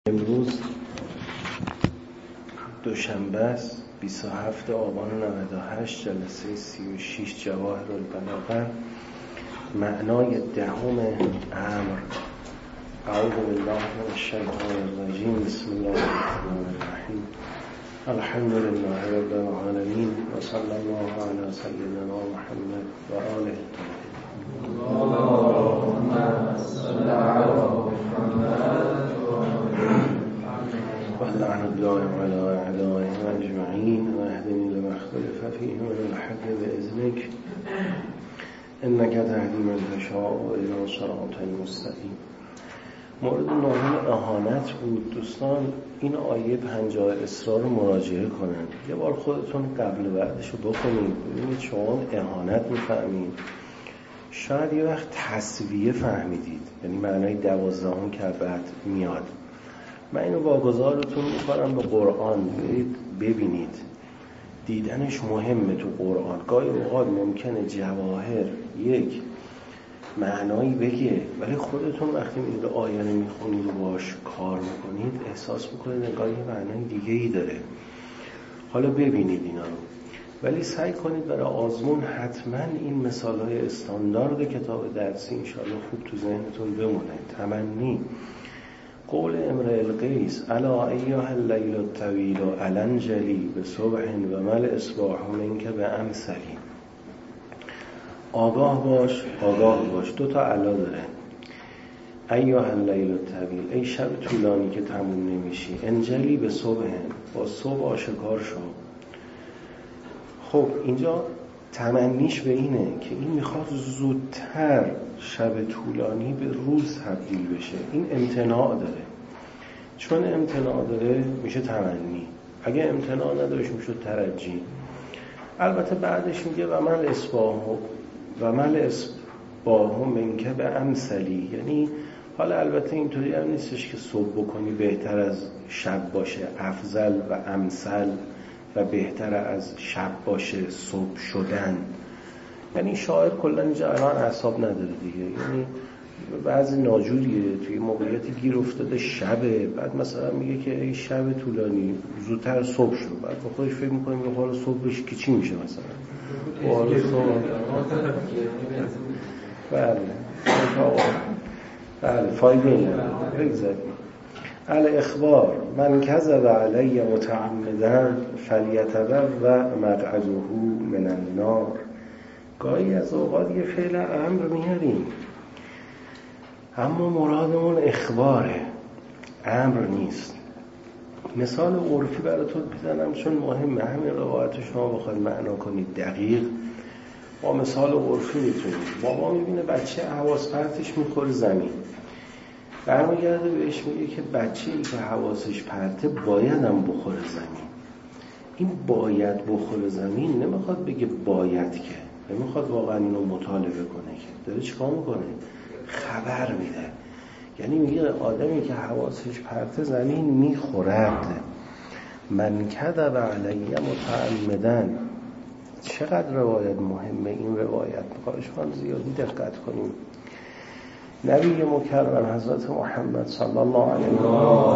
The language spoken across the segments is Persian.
امروز دوشنبه است 27 آبان 98 جلسه 36 جواهرالبلاغه معنای دهم امر. اعوذ بالله من الشیطان الرجیم بسم الله الرحمن الرحیم الحمد لله رب العالمین و صلی الله علی سیدنا محمد و آله الطاهرین. اللهم صل علی محمد ولعن الله على أعدائهم أجمعين واهدني لما اختلف فيه من الحق بإذنك إنك تهدي من تشاء إلى صراط مستقيم. مورد نهم اهانت بود. دوستان این آیه 50 اسرار رو مراجعه کنن، یه بار خودتون قبل و بعدش رو بخونید ببینید شما اهانت میفهمید. شاید یه وقت تسویه فهمیدید، یعنی معنای 12 که بعد میاد. من اینو واگذارتون میکنم به قرآن، ببینید دیدنش مهمه. تو قرآن گاهی اوقات ممکنه جواهر یک معنایی بگه، ولی خودتون وقتی میرید آیه رو میخونید و باش کار میکنید احساس میکنید انگار یه معنای دیگه ای داره. حالا ببینید اینا رو، ولی سعی کنید برای آزمون حتما این مثالهای استاندارد کتاب درسی انشاءالله خوب تو ذهنتون بمونه. تمنی قول امرئ القیس الا ایها اللیل الطویل الانجلی بصبح و مل اصباح منک بامثلی. آگاه باش دو تا الا داره. ایها اللیل الطویل، ای شب طولانی که تموم نمیشی، انجلی به صبح، با صبح آشکار شو. خب اینجا تمنیش به اینه که این میخواد زودتر شب طولانی به روز تبدیل بشه. این امتناع داره. چون امتناع داره میشه تمنی، اگه امتناع نداشت میشه ترجی. البته بعدش میگه و مل اصباح منک بامثلی، یعنی حالا البته اینطوری هم نیستش که صبح بکنی بهتر از شب باشه، افضل و امثل و بهتر از شب باشه صبح شدن. یعنی شاعر کلا اینجا الان اعصاب نداره دیگه، یعنی بعضی ناجوریه توی موقعیتی گیر افتاده شبه، بعد مثلا میگه که ای شب طولانی زودتر صبح شو، بعد با خودش فکر میکنه میگه حالا صبح بشه که چی میشه مثلا حالا صبح. بله فایده نداره. بگذاریم الاخبار من کذب علی متعمدا فلیتبوأ مقعده من النار. گاهی از اوقات یه فعل امر میاریم اما مرادمون اخباره، امر نیست. مثال عرفی براتون بزنم چون مهمه. همین روایت شما بخواید معنا کنید دقیق با مثال عرفی میتونید. بابا میبینه بچه حواس پرتش میخوره زمین، برمیگرده بهش میگه که بچه‌ای که حواسش پرته باید هم بخوره زمین. این باید بخوره زمین نمیخواد بگه باید، که نمیخواد واقعا اینو مطالبه کنه، که داره چیکار میکنه؟ خبر میده. یعنی میگه آدمی که حواسش پرته زمین میخورد. من کذب علی متعمدا. چقدر روایت مهمه این روایت، خواهش من زیادی دقت کنیم. نبی مکرم حضرت محمد صلی الله علیه و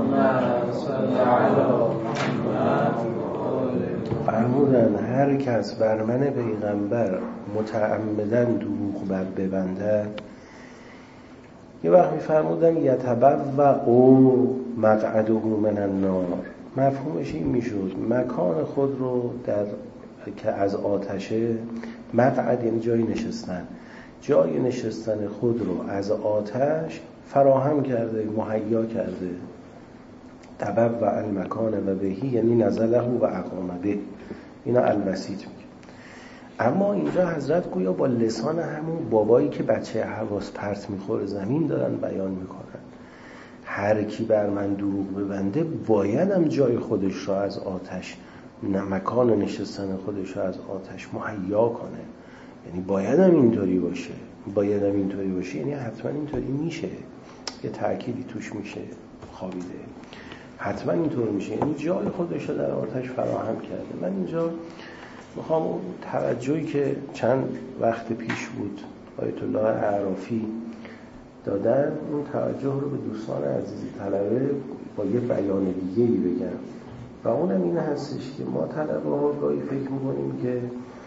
فرمودن هر کس بر من پیغمبر متعمداً دروغ بر ببندد، یه وقت میفرمودن یتبوأ مقعده من النار. مفهومش این میشد مکان خود رو که از آتشه، مقعد یعنی جای نشستن، جای نشستن خود رو از آتش فراهم کرده، مهیا کرده. تبوأ المکان و بهی یعنی نزله و اقام به. اینا الوسیط میگه. اما اینجا حضرت گویا با لسان همون بابایی که بچه حواس پرت میخوره زمین دارن بیان میکنن. هر کی بر من دروغ ببنده بایدم جای خودش رو از آتش، مکان نشستن خودش رو از آتش مهیا کنه. یعنی بایدم اینطوری باشه، یعنی حتما اینطوری میشه، یه تأکیدی توش میشه خوابیده، حتما اینطور میشه، یعنی جای خودش رو در آتش فراهم کرده. من اینجا میخوام اون توجهی که چند وقت پیش بود آیت الله اعرافی دادن، اون توجه رو به دوستان عزیز طلبه با یه بیان دیگه‌ای بگم و اونم این هستش که ما طلبه ها گاهی فکر می‌کنیم که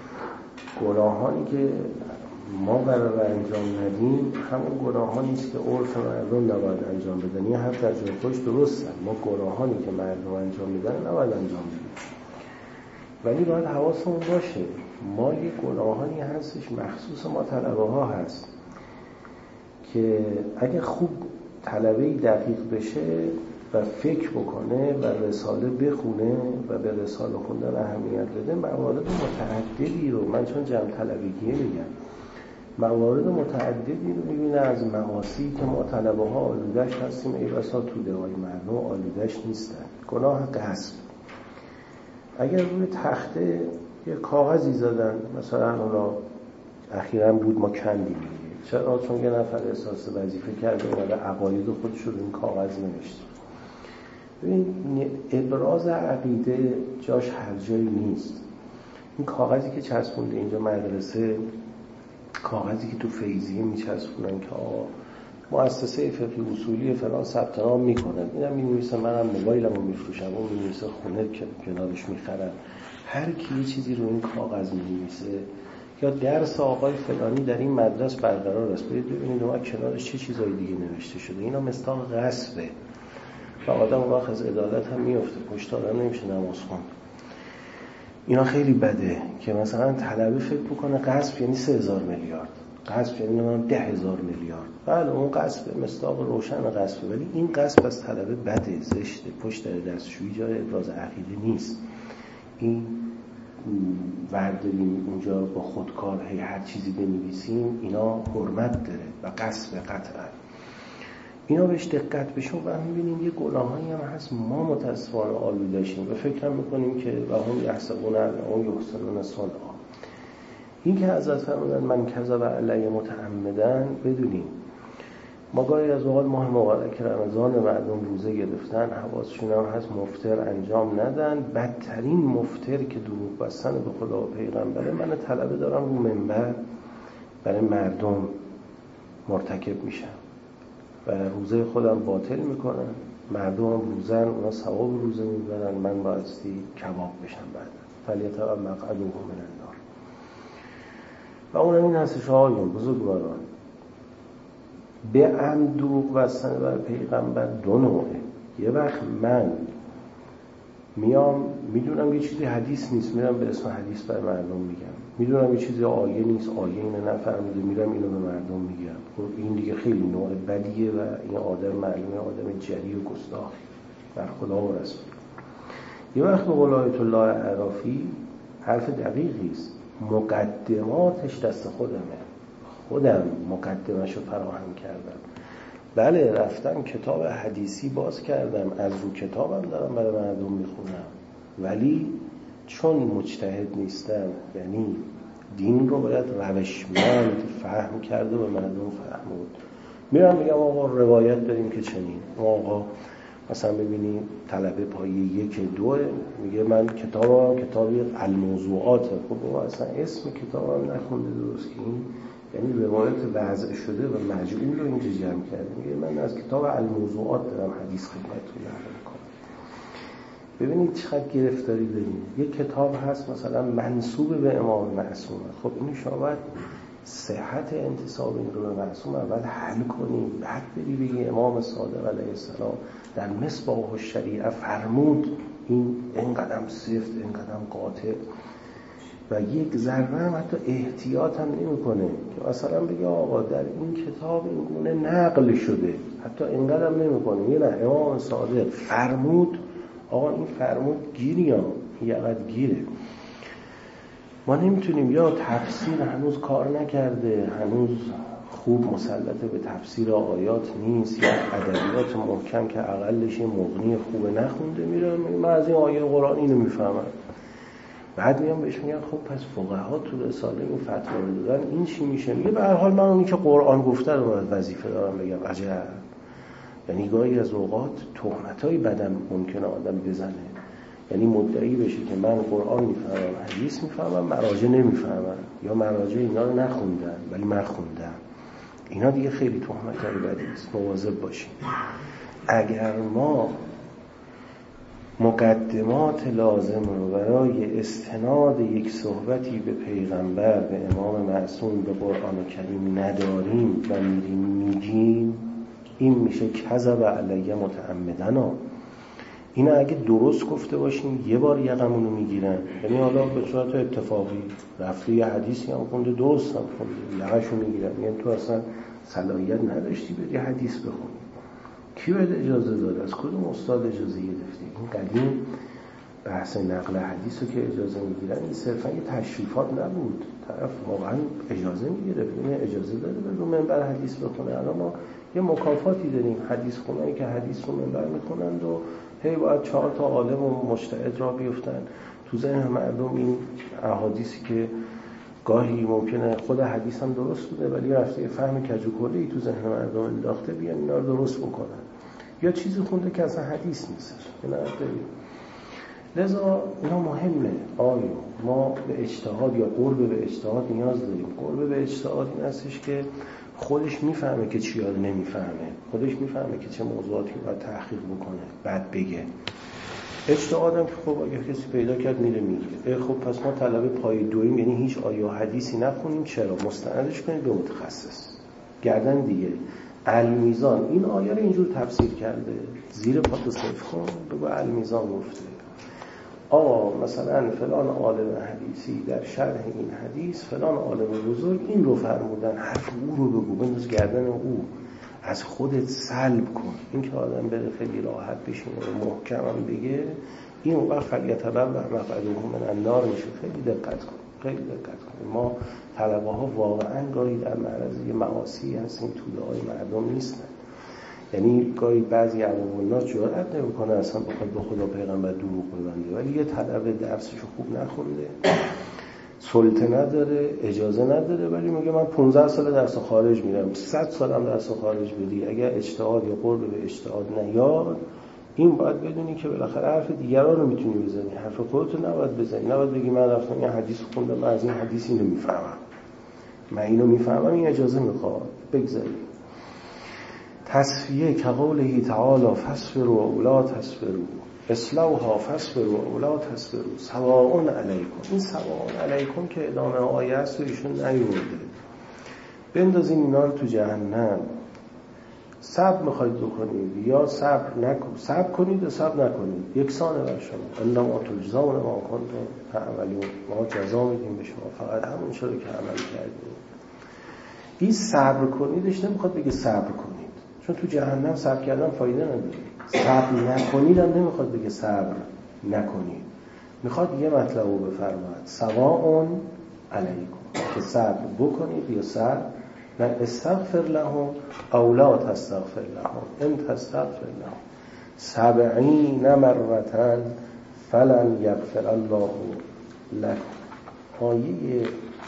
گناهانی که ما قرار انجام ندیم همون گناهانی است که عرف مردم نباید انجام بدن. یه حرف در جای خودش درسته، ما گناهانی که مردم انجام میدن نباید انجام بدیم، ولی باید حواسمون باشه ما یه گناهانی هستش مخصوص ما طلبه ها هست که اگه خوب طلبه‌ای دقیق بشه و فکر بکنه و رساله بخونه و به رساله خوندن اهمیت بده، موارد متعددی رو، من چون جمع طلبگیه میگم، موارد متعددی رو میبینه از معاصی که ما طلبه ها آلودش هستیم، ای بسا توده های مردم آلودش نیستن. گناه غصب، اگر روی تخته یه کاغذی زدن، مثلا اونا اخیراً بود ما کندیم، چرا؟ چون یه نفر احساس وظیفه کرده و عقاید خودش رو این کاغذ نوشته. ببین ابراز عقیده جاش هر جایی نیست. این کاغذی که چسبونده اینجا مدرسه، کاغذی که تو فیضیه میچسبونن که مؤسسه فقهی اصولی فلان ثبت نام میکنه، اینم مینویسه، منم موبایلمو میفروشم، اون مینویسه خونه که کنارش میخرن، هر کی یه چیزی رو این کاغذ مینویسه. یا درس آقای فلانی در این مدرسه برقرار است، ببینید اون کنارش چه چیزای دیگه نوشته شده. اینا مستاق غصبه و آدم وقت از عدالت هم میفته، پشت آدم نمیشه نماز خوند. اینا خیلی بده که مثلا طلبه فکر بکنه غصب یعنی 3000 میلیارد، غصب یعنی 10,000 میلیارد. بله اون غصب مصداق روشن غصبه، ولی این غصب از طلبه بده، زشته، پشت دستشویی جای ابراز عقیده نیست. این ورداریم اونجا با خودکار هر چیزی بنویسیم، اینا حرمت داره و غصب قطعا. اینا بهش دقت بشون و میبینیم یه گناهایی هم هست ما متاسفانه آلوده‌شیم و فکر میکنیم که و هم یحسبون انهم یحسنون صنعا. این که حضرت فرمودن من کذب علی متعمدا، بدونیم ما گاهی از اوقات ماه مبارک رمضان مردم روزه گرفتن، حواسشون هم هست مفطر انجام ندن. بدترین مفطر که دروغ بستن به خدا و پیغمبره، من طلبه دارم رو منبر برای مردم مرتکب میشن و روزه خودم باطل میکنن، مردم هم روزن، اونا ثواب روزه میبرن، من بایستی کباب بشم بعد فلیتبع مقعده من النار. و اونم این هستش آقایون بزرگواران، به عمد دروغ بستن بر پیغمبر دو نوعه. یه وقت من میام میدونم یه چیزی حدیث نیست، میرم به اسم حدیث بر مردم میگم، میدونم یه چیزی آیه نیست، آیه اینو نفهمیده، میرم اینو به مردم میگم. خب این دیگه خیلی نوع بدیه و این آدم معلومه آدم جری و گستاخی بر خدا و رسول. یه وقت به قول آیت الله عرافی حرف دقیقی است، مقدماتش دست خودم مقدمه‌شو فراهم کردم. بله رفتم کتاب حدیثی باز کردم، از رو کتابم دارم برای مردم میخونم، ولی چون مجتهد نیستم، یعنی دین رو باید روشمند فهم کرده و به مردم فهمود، میرم میگم آقا روایت داریم که چنین، آقا مثلا ببینید طلبه پایه 1-2 میگه من کتابی الموضوعات، خب اصلا اسم کتابم نخونده درست که این یعنی روایت وضع شده و مجعول رو اینجا جمع کرده. میگه من از کتاب الموضوعات دارم حدیث خدمتتون نقل میکنم. ببینید چقدر گرفتاری داریم. یک کتاب هست مثلا منسوب به امام معصوم، خب این شما باید صحت انتساب این رو به معصوم اول حل کنیم، بعد بری بگی امام صادق علیه السلام در مصباح الشریعه فرمود این اینقدر سفت، اینقدر قاطع، و یک ذره هم حتی احتیاط هم نمی‌کنه که مثلا بگه آقا در این کتاب این گونه نقل شده، حتی اینقدر هم نمی‌کنه. یه نه امام صادق فرمود، آقا این فرمود گیری ها یقت گیره. ما نمیتونیم، یا تفسیر هنوز کار نکرده، هنوز خوب مسلطه به تفسیر آیات نیست، یا ادبیات محکم که اقلش مغنی خوبه نخونده، میره من از این آیه قرآن اینو میفهمم، بعد میام بهش میگم خب پس فقها تو رساله این فتوا رو دادن، این چی میشه؟ میگه به هر حال من اونی که قرآن گفته رو باید وظیفه دارم بگم. عجب. یعنی گاهی از اوقات تهمتای بدم ممکنه آدم بزنه، یعنی مدعی بشه که من قرآن میفهمم، حدیث میفهمم، مراجع نمیفهمم، یا مراجع اینا رو نخوندن ولی من خوندم. اینا دیگه خیلی تهمت‌های بدی است، مواظب باشیم. اگر ما مقدمات لازم رو برای استناد یک صحبتی به پیغمبر، به امام معصوم، به قرآن کریم نداریم و میریم میگیم، این میشه کذب علیه متعمدن. اینا اگه درست گفته باشیم یه بار یقمونو میگیرن، یعنی حالا به صورت اتفاقی رفته یه حدیثی هم خونده، درست هم خونده، یقشو میگیرن، یعنی تو اصلا صلاحیت نداشتی بری حدیث بخونی. کی بهت اجازه داده؟ از کدوم استاد اجازه گرفتی؟ این قدیم بحث نقل حدیثو که اجازه میگیرن این صرفا یه تشریفات نبود، طرف واقعا اجازه میگیره، این اجازه داره به رو منبر حدیث بخونه. الان ما یه مکافاتی داریم، حدیث خونایی که حدیث رو منبر میخونند و هی باید 4 تا عالم و مجتهد را بیفتن تو ذهن مردم. این احادیثی که گاهی ممکنه خود حدیث هم درست بوده ولی رفته فهم کج و کلی تو ذهن مردم انداخته، بیان اینا رو درست بکنن، یا چیزی خونده که اصلا حدیث نیست. لذا اینا مهمه. آیا ما به اجتهاد یا قرب به اجتهاد نیاز داریم؟ قرب به اجتهاد این هستش که خودش میفهمه که چی یاد نمیفهمه، خودش میفهمه که چه موضوعاتی باید تحقیق بکنه بعد بگه. اجتهادم که خب اگه کسی پیدا کرد میره میگه خب پس ما طلب پای دویم، یعنی هیچ آیه و حدیثی نخونیم. چرا؟ مستندش کنید به متخصص. گردن دیگه المیزان این آیه رو اینجور تفسیر کرده، زیر پاتو صرف کن بگو المیزان گفته. آقا مثلا فلان عالم حدیثی در شرح این حدیث فلان عالم بزرگ این رو فرمودن، حرف او رو بگو، بنداز گردن او، از خودت سلب کن. این که آدم بره خیلی راحت بشینه و محکم هم بگه، این موقع فلیتبوأ مقعده من النار میشه. خیلی دقت کن، خیلی دقت کن. ما طلبه ها واقعا گاهی در معرض یه معاصی هستیم توده های مردم نیستن. یعنی گاهی بعضی عوام الناس جرئت نمیکنه اصلا بخواد به خدا پیغمبر دروغ ببنده، ولی یه طلبه درسشو خوب نخونده، سلطه نداره، اجازه نداره، ولی میگه من 15 سال درس خارج میرم، 100 سالم درس خارج بدی، اگر اجتهاد یا قرب به اجتهاد نیاد، این باید بدونی که بالاخره حرف دیگران رو میتونی بزنی، حرف خودت رو نباید بزنی. نباید بگی من رفتم یه حدیث خوندم، من از این حدیث اینو میفهمم، من اینو میفهمم، این اجازه میخواد، بگذاری. تصفیه که قوله تعالی فاصبروا اولا تصبروا اصلاحها فاصبروا اولا تصبروا سواء علیکم. این سواء علیکم که ادامه آیه است و ایشون نیورده. بندازین اینا رو تو جهنم. صبر میخواید بکنید یا صبر نکنید، صبر کنید یا صبر نکنید، یکسانه بر شما. انما تجزون ما کنتم تعملون. ما جزا میدیم به شما فقط همون چیزی که عمل کردید. این صبر کنیدش نمیخواد بگه صبر کنید، چون تو جهنم صبر کردن فایده نداره. صبر نکنید هم نمیخواد بگه صبر نکنید، میخواد یه مطلب رو بفرماید سواء علیکم، که صبر بکنید یا صبر نه. استغفر لهم او لا تستغفر لهم ان تستغفر لهم 70 مرة فلن یغفر الله لكم. آیه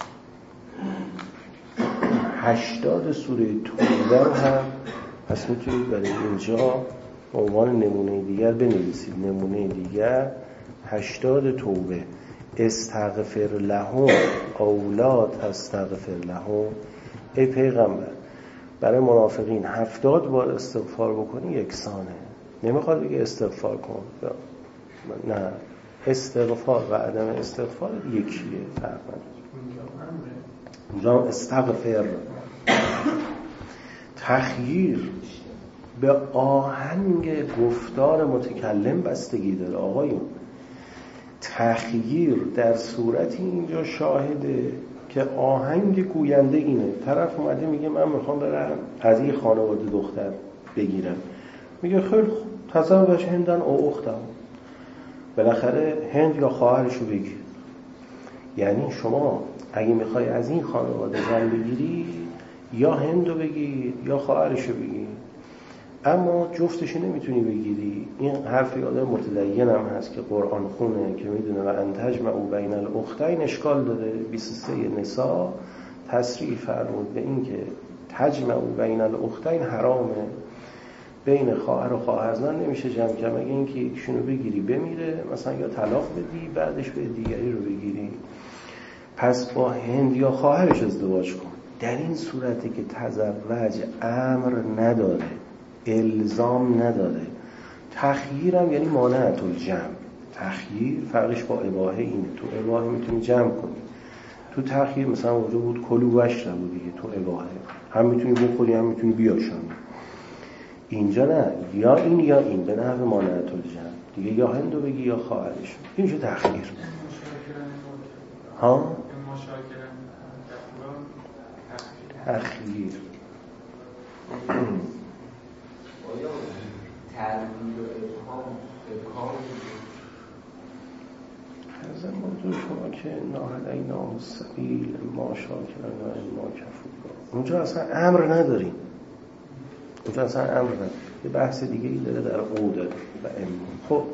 80 سوره توبه رو هم پس میتونید برای اینجا به عنوان نمونه دیگر بنویسید. نمونه دیگر 80 توبه. استغفر لهم او لا تستغفر لهم. ای پیغمبر برای منافقین 70 بار استغفار بکنی یکسانه. نمیخواد بگه استغفار کن، نه، استغفار و عدم استغفار یکیه، فرق نداره. اونجا استغفر. تخییر به آهنگ گفتار متکلم بستگی داره آقایون. تخییر در صورتی اینجا شاهده که آهنگ گوینده اینه. طرف اومده میگه من میخوام برم از این خانواده دختر بگیرم، میگه خیلی خوب تزوج هندن او اختم، بالاخره هند یا خواهرشو بگیر. یعنی شما اگه میخوای از این خانواده زن بگیری یا هندو بگیر یا خواهرشو بگیر، اما جفتشو نمیتونی بگیری. این حرف آدم متدین هم هست که قرآن خونه که میدونه و ان تجمعوا بین الاختین اشکال داره. 23 نساء تصریح فرمود به این که تجمعوا بین الاختین حرامه، بین خواهر و خواهرزن نمیشه جمع کنی. اگه اینکه یکشونو بگیری بمیره، مثلا یا طلاق بدی بعدش به دیگری رو بگیری، پس با هند یا خواهرش ازدواج کن. در این صورتی که تزوج امر نداره، الزام نداره. تخییر هم یعنی مانعت الجمع. تخییر فرقش با اباحه اینه، تو اباحه میتونی جمع کنی، تو تخییر مثلا اونجا بود کلو وشربو دیگه، تو اباحه هم میتونی بخوری هم میتونی بیاشانی. اینجا نه، یا این یا این، به نحو مانعت الجمع دیگه، یا هندو بگی یا خواهرش. این میشه تخییر. ها؟ تخییر تردید و ابهام از موضوع شما که ناهدینا السبیل ما شاکرا و اما کفورا، اونجا اصلا امر نداریم، اونجا اصلا امر نداریم. یه بحث دیگه ای داره در او داره و اما. خب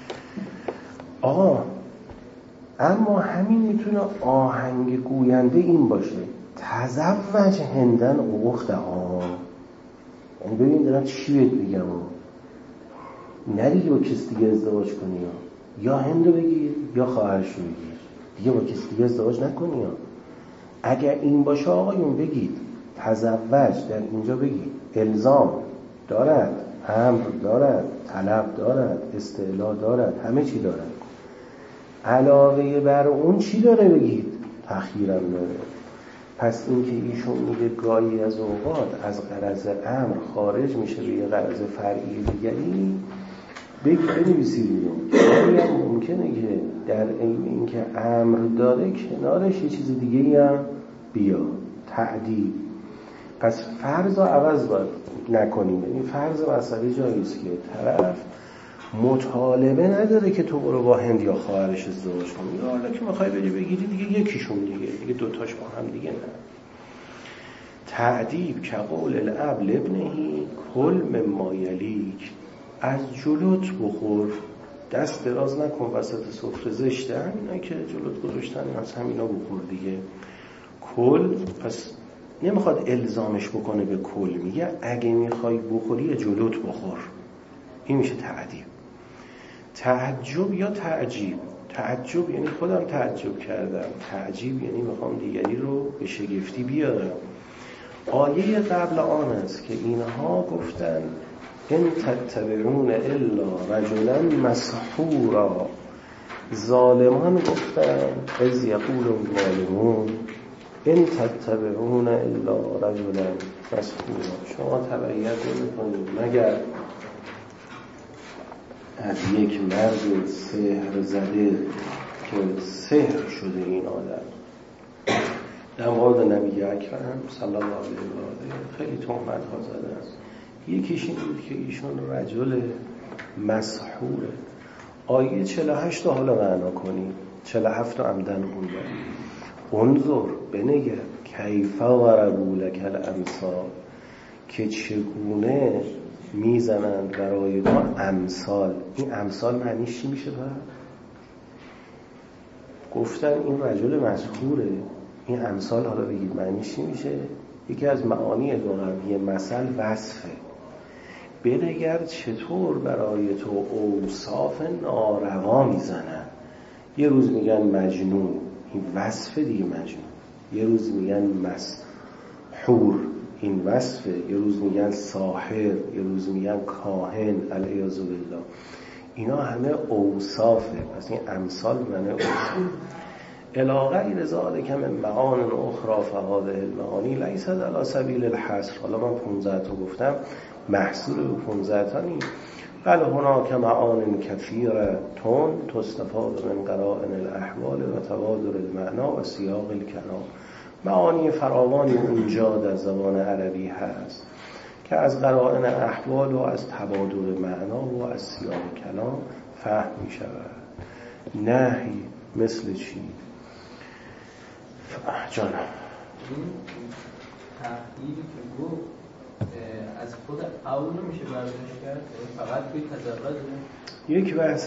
آقا اما همین میتونه آهنگ گوینده این باشه، تزوج هندن اخت یعنی ببین دارم چی بهت بگم، ندیگه با کس دیگه ازدواج کنی یا هندو بگیر یا خواهرشو بگیر، دیگه با کس دیگه ازدواج نکنی. اگر این باشه آقایون بگید تزوج در اینجا بگید الزام دارد، امر دارد، طلب دارد، استعلا دارد، همه چی دارد. علاوه بر اون چی داره بگید؟ تخییرم داره. پس این که ایشون میگه گاهی از اوقات از غرض امر خارج میشه به یه غرض فرعی دیگری، بنویسید اینو. گاهی ممکنه که در این اینکه امر داره کنارش یه چیز دیگه هم بیاد، تعدیل. پس فرض رو عوض باید نکنیم. این فرض مسئله جاییست که طرف مطالبه نداره که تو برو با هند یا خواهرش ازدواج کنی، یا حالا که میخوای بری بگیری دیگه یکیشون دیگه دوتاش با هم دیگه نه. تعدیب که قول الاب لابنهی کل مما یلیک، از جلوت بخور، دست دراز نکن وسط سفره زشته، همینا که جلوت گذاشتن از همینا بخور دیگه. کل پس نمیخواد الزامش بکنه به کل، میگه اگه میخوای بخوری جلوت بخور. این میشه تعدیب. تعجب یا تعجیب. تعجب یعنی خودم تعجب کردم، تعجیب یعنی میخوام دیگری رو به شگفتی بیارم. آیه قبل آن است که اینها گفتن ان تتبعون الا رجلا مسحورا، ظالمان گفتن اذ یقول الظالمون ان تتبعون الا رجلا مسحورا، شما تبعیت نمی‌کنید مگر از یک مرد سحر زده که سحر شده این آدم. در مورد نبی اکرم صلی الله علیه و آله خیلی تهمت‌ها زده است. یکیش این بود که ایشون رجل مسحوره. آیه 48 حالا معنا کنیم، 47 عمدن انظر بنگر کیف ضربوا لک الامثال، که چگونه میزنند برای ما امثال. این امثال معنیش چی میشه؟ گفتن این رجل مسحوره، این امثال حالا بگید معنیش چی میشه؟ یکی از معانی لغوی مثل وصفه. بنگر چطور برای تو اوصاف ناروا میزنن. یه روز میگن مجنون، این وصفه دیگه مجنون. یه روز میگن مسحور، این وصفه. یه روز میگن ساحر، یه روز میگن کاهن، علیاذ بالله. اینا همه اوصافه. پس این امثال معنی اوصاف. الی غیر ذلک من معان اخرى فهذه المعانی لیست علی سبیل الحصر. حالا من 15 تا گفتم، محصور به 15 تا نیست. بل هناک معان کثیره تستفاد من قرائن الاحوال و تبادر المعنا و سیاق الکلام. معانی فراوانی اونجا در زبان عربی هست که از قرائن احوال و از تبادل معنا و از سیاق کلام فهم می شود. نهی مثل چی؟ جانم این تحقیلی که گفت از خود اول نمیشه برداشت کرد، فقط توی تزوج. یک بحث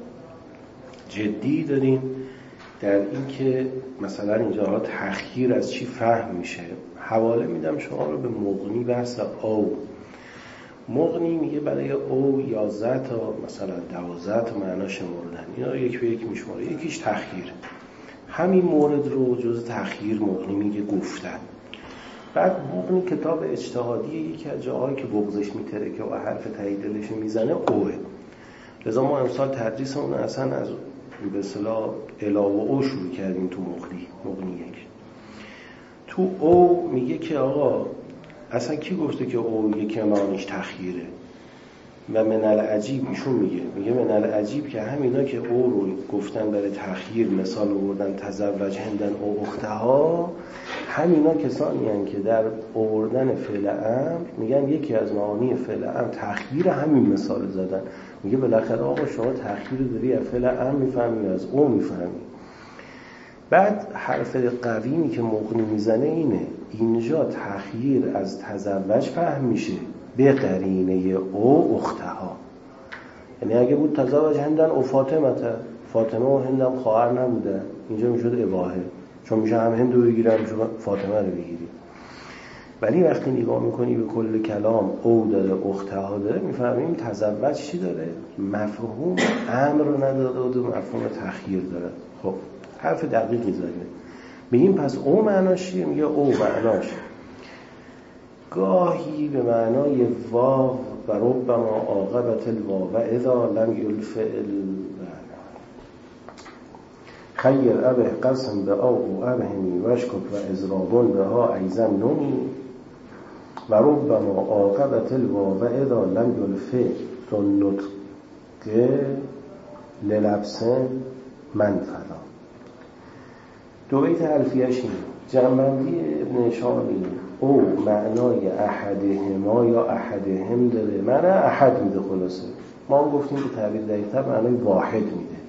جدی داریم در این که مثلا اینجا تخییر از چی فهم میشه. حواله میدم شما رو به مغنی بحث او. مغنی میگه برای او 11 تا مثلا 12 تا معنا شمردن، اینا رو یک به یک میشماره. یکیش تخییر. همین مورد رو جز تخییر مغنی میگه گفتن. بعد بغنی کتاب اجتهادیه، یکی از جاهایی که بغضش میترکه و حرف تایید دلش میزنه اوه. لذا ما امسال تدریسمون اصلا از به اصطلاح الا و او شروع کردیم تو مغنی یک. تو او میگه که آقا اصلا کی گفته که او یکی معانیش تخییره؟ و من العجیب ایشون میگه من العجیب که همینا که او رو گفتن برای تخییر مثال آوردن تزوج هندن او اختها، همینا کسانی هستند که در آوردن فعل امر میگن یکی از معانی فعل امر تخییر، همین مثال زدن. میگه بالاخره آقا شما تخییر داری از فعل امر میفهمی از او میفهمی. بعد حرف قویمی که مغنی میزنه اینه، اینجا تخییر از تزوج فهم میشه به قرینه او اختها. یعنی اگه بود تزوج هندن او فاطمه و هندم خواهر نبودن، اینجا میشد اباحه، چون میشه هم هندو بگیری هم فاطمه رو بگیری. ولی وقتی نگاه میکنی به کل کلام او داره اختها داره، میفهمیم تزوج چی داره؟ مفهوم امر رو نداده و مفهوم تخییر داره. خب حرف دقیقی زده. بگیم پس او معناش چیه؟ میگه او معناش گاهی به معنای واو و ربما عاقبت الواو و اذا لم یلفعل خیر ابه قسم به او ابهمی وشکک و ازرابون به ها ایزم نونی و ربما عاقبت الواو و اذا لم یلفعل سنتق للبسن منفلا. دو بیت حرفیش این جنبندی ابن هشام این او معنای احدهما یا احدهم داره، معنی احد میده. خلاصه ما هم گفتیم که تعبیر دقیق‌تر معنای واحد میده.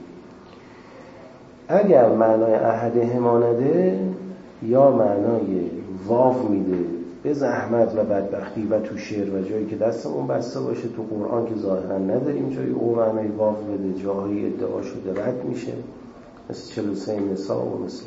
اگر معنای احدهما نده یا معنای واو میده به زحمت و بدبختی و تو شعر و جایی که دستمون بسته باشه. تو قرآن که ظاهرا نداریم جایی او معنای واو بده، جایی ادعا شده رد میشه، مثل 43 نساء و مثل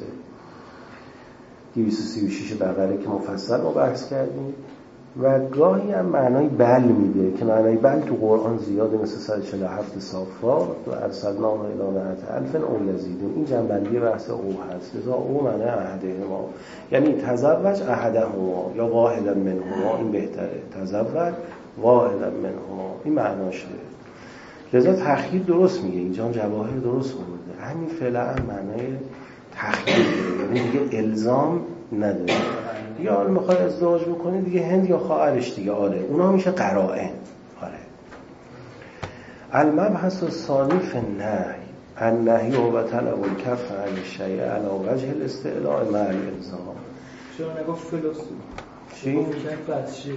236 بقره که مفصل ما بحث کردیم. و گاهی هم معنای بل میده که معنای بل تو قرآن زیاده، مثل 147 صافات و ارسلناه الی مئة الف او یزیدون. این جنبندی بحث او هست. لذا او معنای احدهما، یعنی تزوج احدهما یا واحدا منهما، این بهتره. تزوج واحدا منهما، این معناشه. لذا تخییر درست میگه اینجا، جواهر درست آورده. همین فعلا معنای تخییر داره، یعنی دیگه الزام نداره. یا حالا میخوای ازدواج بکنی دیگه هند یا خواهرش دیگه، آره اونا میشه قرائن. آره. المبحث الثانی فی النهی، النهی و طلب الکف عن الشیء علی وجه الاستعلاء مع الالزام. چرا نگفت فلسفه؟ چی؟ کف از شیء.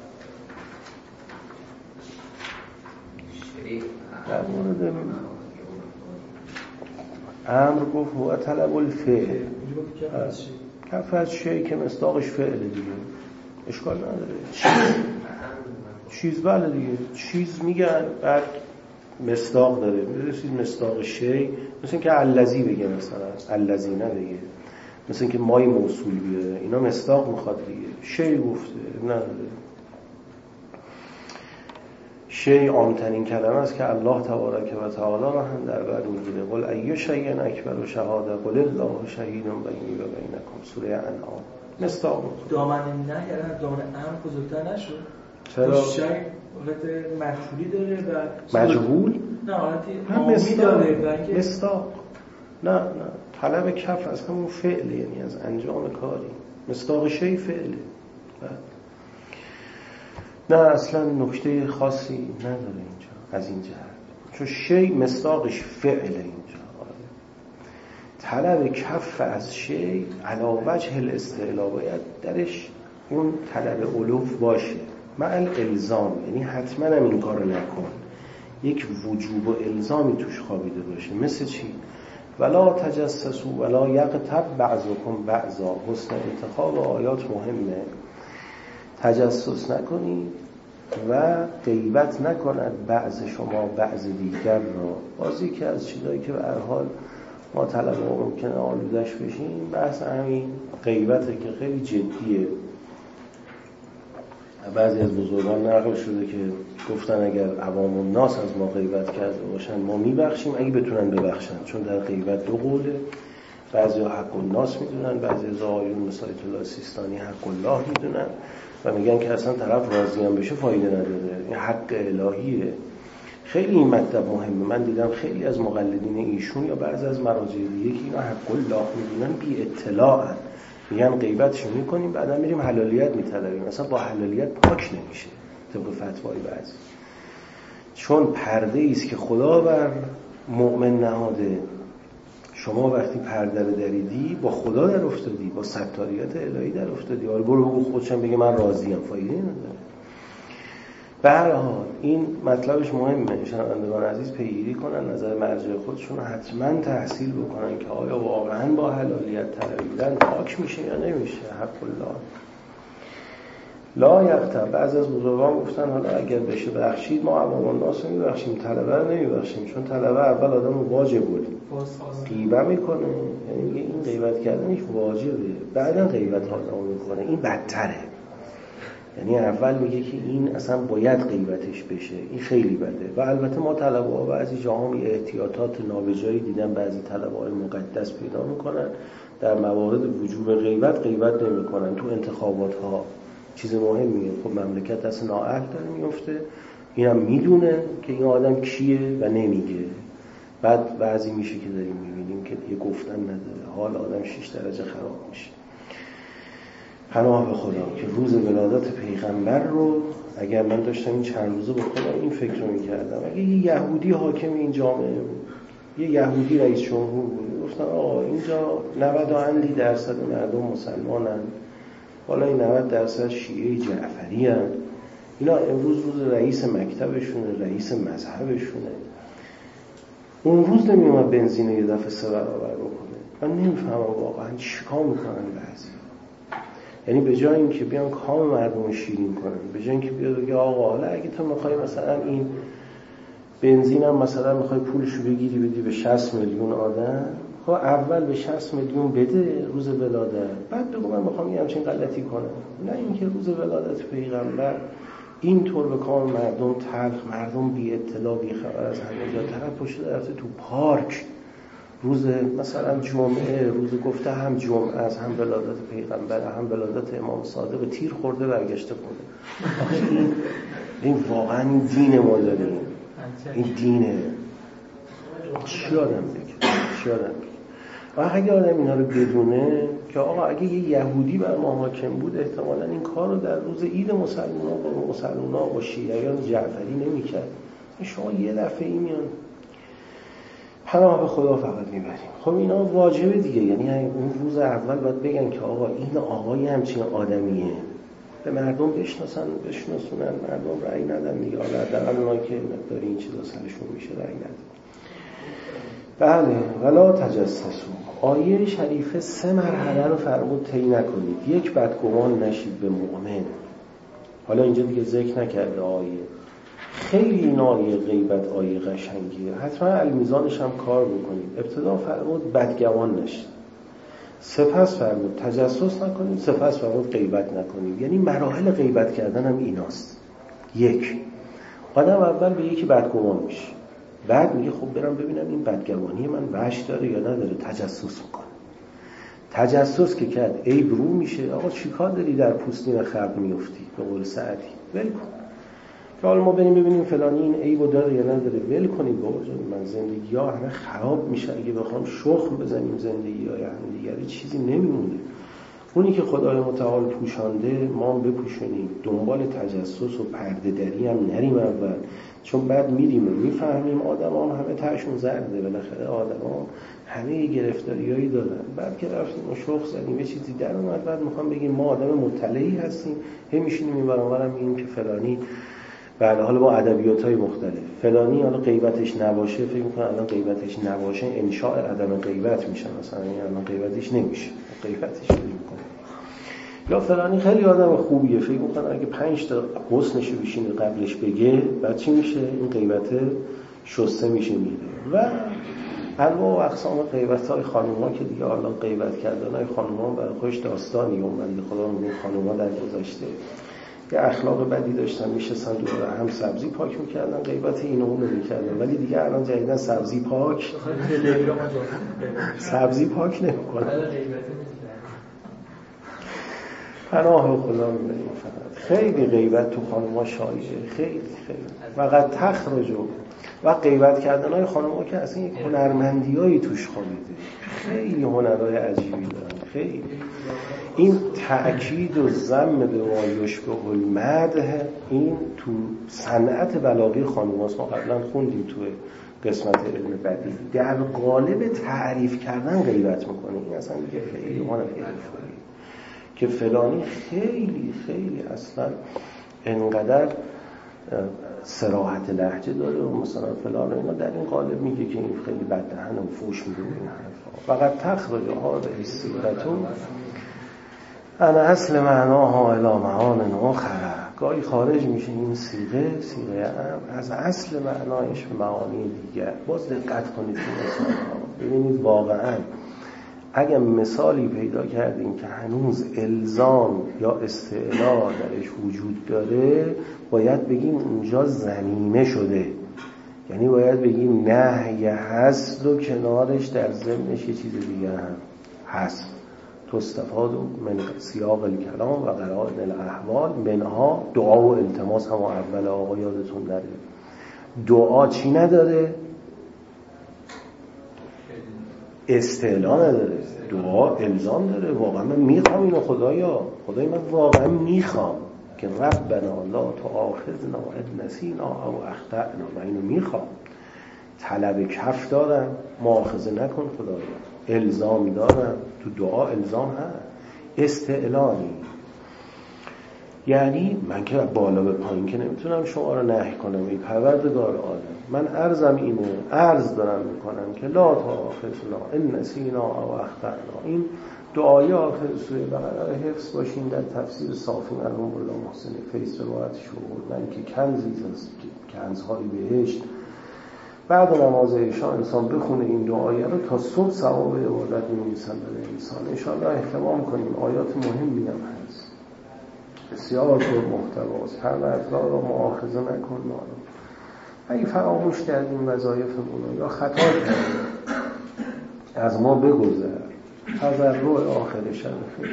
در مورد امر گفت و طلب الفعل، کف از شیء که مصداقش فعل دیگه، اشکال نداره. چیز بله دیگه، چیز میگن بعد مصداق داره، میرسید مصداق شیء، مثل اینکه الذی بگه، مثلا الذی نبگه، مثل اینکه مای موصول بیاره، اینا مصداق میخواد دیگه. شیء گفته نداره. شیء عامترین کلمه است که الله تبارک و تعالی را هم در بر میگیره. قل ای شیء اکبر شهاده قل الله شهید بینی و بینکم، سوره انعام. مصداق دامن نه یعنی دامن امر بزرگتر نشد. چرا؟ شیء حالت مجهولی داره و مجهول؟ نه حالتی عامی داره. مصداق نه طلب کف از همون فعل، یعنی از انجام کاری. مصداق شیء فعله. نه اصلا نکته خاصی نداره اینجا از این جهت، چون شیء مصداقش فعله اینجا. طلب کف از شیء علی وجه الاستعلاء، باید درش اون طلب علوف باشه مع الالزام، یعنی حتما هم این کارو نکن، یک وجوب و الزامی توش خوابیده باشه. مثل چی؟ ولا تجسسوا ولا یغتب بعضکم بعضا. حسن انتخاب آیات مهمه. تجسس نکنید و غیبت نکند بعض شما بعض دیگر را. بازی که از چیزایی که به هر حال ما طلبه ممکنه آلودش بشیم، بحث همین غیبته که خیلی جدیه. بعضی از بزرگان نقل شده که گفتن اگر عوام الناس از ما غیبت کرده باشن ما میبخشیم اگه بتونن ببخشن، چون در غیبت دو قوله. بعضی ها حق الناس میدونن، بعضی از آقایون مثل آیت الله سیستانی حق الله میدونن و میگن که اصلا طرف راضی هم بشه فایده نداره، این حق الهیه. خیلی این مطلب مهمه. من دیدم خیلی از مقلدین ایشون یا بعضی از مراجع دیگه که اینا حق الله میدونن بی اطلاعن، میگن غیبتشو میکنیم بعدا میریم حلالیت میطلبیم، مثلا با حلالیت پاک نمیشه طبق فتوای بعضی، چون پرده ایست که خدا بر مؤمن نهاده. شما وقتی پرده رو دریدی با خدا در افتادی، با ستاریت الهی در افتادی. حالا برو بگو خودشم بگه من راضیم، فایده نداره. به هر حال این مطلبش مهمه، شنوندگان عزیز پیگیری کنن، نظر مرجع خودشون رو حتما تحصیل بکنن که آیا واقعا با حلالیت طلبیدن پاک میشه یا نمیشه. حق الله لا یغتب. بعضی از بزرگان گفتن حالا اگر بشه بخشید ما عوام الناس رو میبخشیم، طلبه رو نمیبخشیم، چون طلبه اول آدم واجب بود غیبه میکنه، یعنی این غیبت کردنش واجبه، بعدا غیبت ها میکنه، این بدتره. یعنی اول میگه که این اصلا باید غیبتش بشه، این خیلی بده. و البته ما طلبه ها بعضی جاها احتیاطات نابجایی دیدن، بعضی طلبه های مقدس پیدا میکنن در موارد وجوب غیبت نمیکنن. تو انتخابات ها چیز مهمیه، خب مملکت دست نااهل داره میفته، اینم میدونه که این آدم کیه و نمیگه. بعد بعضی میشه که داریم میبینیم که دیگه گفتن نداره، حال آدم 6 درجه خراب میشه. پناه به خدا که روز ولادت پیغمبر رو اگر من داشتم این چند روزه با خودم این فکر رو میکردم، اگه یه یهودی حاکم این جامعه بود، یه یهودی رئیس جمهور بود، گفتن آقا اینجا 90% مردم مسلمانن، حالا این 90% شیعه جعفری هستند، اینا امروز روز رئیس مکتبشونه، رئیس مذهبشونه، اون روز نمیومد بنزین یه دفعه 3 برابر بکنه. من نمیفهمم واقعا چیکار میکنن بعضی. یعنی به جای اینکه بیان کام مردم رو شیرین کنن، به جای اینکه بیاد بگه آقا حالا اگه تو میخوای مثلا این بنزینم مثلا میخوای پولشو بگیری بدی به 60 میلیون آدم، خب اول به 60 میلیون بده روز ولادت، بعد بگو من میخوام یه همچین غلطی کنم. نه اینکه روز ولادت پیغمبر اینطور به کام مردم تلخ، مردم بی اطلاع بی خبر از همه جا، طرف پشت رفته تو پارک روز مثلا جمعه، روز گفته هم جمعه از هم ولادت پیغمبر هم ولادت امام صادق، تیر خورده برگشته خورده. این واقعا این دین ما داریم، این دینه. چی آدم بگه؟ و اگه آدم اینا رو بدونه که آقا اگه یه یهودی بر ما حاکم بود احتمالاً این کار رو در روز عید مسلمان‌ها با شیعیان جعفری نمی‌کرد. شما یه دفعه میان پناه به خدا فقط میبریم. خب اینا واجبه دیگه، یعنی اون روز اول باید بگن که آقا این آقای همچین آدمیه، به مردم بشناسونن، مردم رأی ندن دیگه، حالا حداقل اونایی که مقداری این چیزا سرشون میشه رأی ندن. بله ولا تجسسوا. آیه شریفه 3 مرحله رو فرمود طی نکنید. 1 بدگمان نشید به مؤمن. حالا اینجا دیگه ذکر نکرده آیه، خیلی این آیه غیبت آیه قشنگیه، حتما المیزانش هم کار بکنید. ابتدا فرمود بدگمان نشید، سپس فرمود تجسس نکنید، سپس فرمود غیبت نکنید. یعنی مراحل غیبت کردن هم ایناست. 1 آدم اول به یکی بدگمان میشه، بعد میگه خب برم ببینم این بدگمانی من وحش داره یا نداره، تجسس میکنه. تجسس که کرد عیب رو میشه، آقا چیکار داری در پوستین خلق میفتی، به قول سعدی ول کن که حالا ما بریم ببینیم فلانی این عیبو داره یا نداره، ول کنید بابا جان. من زندگی ها همه خراب میشه اگه بخوام شخم بزنیم زندگی های هم دیگری، چیزی نمیمونه. اونی که خدای متعال پوشانده ما هم بپوشونیم، دنبال تجسس و پرده دری هم نریم اول، چون بعد میریم و میفهمیم آدم هم همه تاشون زرده، بالاخره آدم هم همه گرفتاریایی دارن. بعد که رفتیم و شخ زدیم یه چیزی در اومد، بعد میخوام بگیم ما آدم مطلعی هستیم، هی میشینیم این برابرم میگیم که فلانی، بله حالا با ادبیات‌های مختلف، فلانی حالا غیبتش نباشه، فکر می‌کنه الان غیبتش نباشه انشاء عدم غیبت میشه، مثلا الان غیبتش نمیشه، غیبتش نمی‌کنه. یا فلانی خیلی آدم خوبیه، فکر می‌کنه اگه 5 تا حسنش بشینه قبلش بگه بعد چی میشه، این غیبت شسته میشه میره. و انواع و اقسام غیبت‌های خانوما که دیگه حالا غیبت کردنای خانوما برای خودش داستانی اومده، خدا اون خانوما در گذشته یه اخلاق بدی داشتن، میشستن دور هم سبزی پاک میکردن، غیبت اینو اونو میکردن، ولی دیگه الان جدیدن سبزی پاک نمیکنن. پناه خدا میبریم. خیلی غیبت تو خانم‌ها شایعه، خیلی فقط تخرجو و غیبت کردن های خانم‌ها که اصلا یک هنرمندیایی توش خوابیده، خیلی هنرهای عجیبی دارن. خیلی این تأکید و ذم به ما یشبه المدح این تو صنعت بلاغی خانم‌هاست. ما قبلا خوندیم تو قسمت علم بدیع در قالب تعریف کردن غیبت میکنه. این اصلا دیگه خیلی هنر حرفه‌ایه که فلانی خیلی اصلا انقدر صراحت لهجه داره و مثلا فلان اینا، در این قالب میگه که این خیلی بددهنه و فوش میده این حرفا. فقط تخرج هذه الصیغه انا اصل معناها الی معان اخرى. گاهی خارج میشه این صیغه از اصل معنایش به معانی دیگر. باز دقت کنید که مثلا ببینید واقعا اگر مثالی پیدا کردیم که هنوز الزام یا استعلا درش وجود داره، باید بگیم اونجا ضمیمه شده. یعنی باید بگیم نهی هست و کنارش در ضمنش یه چیز دیگه هم هست. تستفاد من سیاق الکلام و قرائن الاحوال منها دعا و التماس. هم اول آقا یادتون نره دعا چی نداره؟ استعلا نداره. دعا الزام داره. واقعا من میخوام اینو خدای من واقعا میخوام که ربنا لا تؤاخذنا ان نسینا او اخطأنا. من اینو میخوام. طلب کف دارم، مؤاخذه نکن خدایا. الزام دارم، تو دعا الزام هست. استعلانی یعنی من که بالا به پایین که نمیتونم شما رو نهی کنم ای پروردگار عالم. من عرضم اینه، عرض دارم میکنم که لا تؤاخذنا ان نسینا او اخطأنا. این دعای آخر سوره بقره حفظ باشین. در تفسیر صافی مرحوم مولا محسن فیض روایتش آوردن که کنزی هست، کنزهای بهشت. بعد نماز عشاء انسان بخونه این دعایه رو تا صبح ثواب عبادت می‌نویسن برای انسان. ان شاء الله اهتمام کنیم. آیات مهمی هم هست، بسیار پر محتواست. پروردگار را مؤاخذه نکن ما رو. اگه فراموش کردیم وظایفمون یا خطا کردیم از ما بگذر. تضرع آخر شب خیلی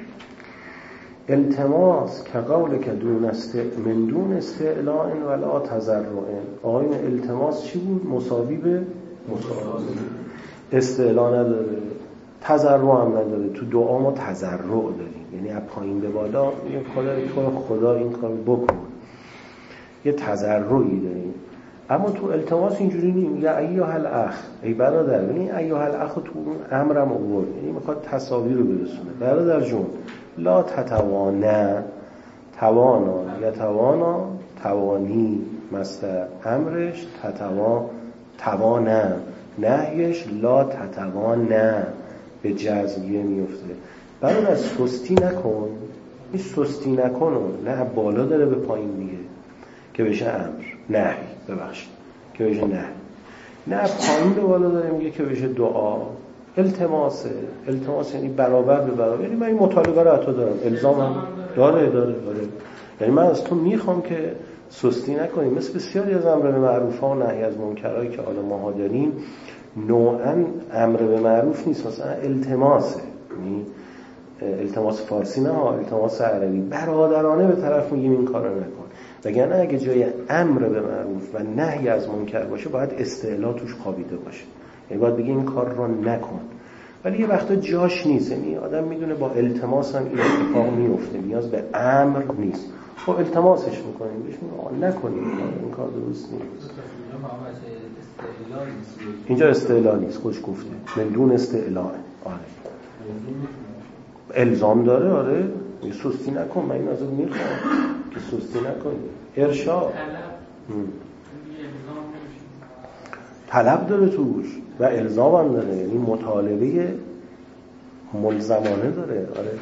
التماس که قول که من دون استعلاء ولا تضرع. آقایون التماس چی بود؟ مساوی به مساوی. استعلاء نداره، تضرع هم نداره. تو دعا ما تضرع داریم، یعنی از پایین به بالا یه خدا این کار بکن، یه تضرعی داریم. اما تو التماس اینجوری نیم. یا ایها الاخ، ای برادر. ببین ایها الاخ تو اون امرم آورد، یعنی میخواد تساوی رو برسونه. برادر جون لا تتوانا، توانا یا توانا، توانی مصدر امرش، توانا نهیش لا تتوانا به جزمیه میفته. برادر سستی نکن. این سستی نکن نه بالا داره به پایین میگه که بشه امر، نهی ببخشید که بشه نهی، نه پایین به بالا داره میگه که بشه دعا. التماس یعنی برابر به برابر. یعنی من این مطالبه رو حتی دارم، الزام هم داره. یعنی من از تو میخوام که سستی نکنی. مثل بسیاری از امر به معروف ها و نهی از منکرهایی که حالا ما داریم نوعا امر به معروف نیست، مثلا التماسه. یعنی التماس فارسی نه، التماس عربی. برادرانه به طرف میگیم این کارو نکن. وگرنه اگه جای امر به معروف و نهی از منکر باشه باید استعلا توش خوابیده باشه. یعنی باید بگی این کار رو نکن. ولی یه وقتا جاش نیست. یعنی آدم میدونه با التماس هم این اتفاق میفته، نیاز به امر نیست. خب التماسش میکنیم، بهش میگم نکنیم، این کار درست نیست. اینجا استعلا نیست، خودش گفته من دون استعلا. آره الزام داره. آره یه سستی نکن. من این ازت میخوام که سستی نکنی. ارشاد طلب داره توش و الزام هم داره، یعنی مطالبه ملزمانه داره. آره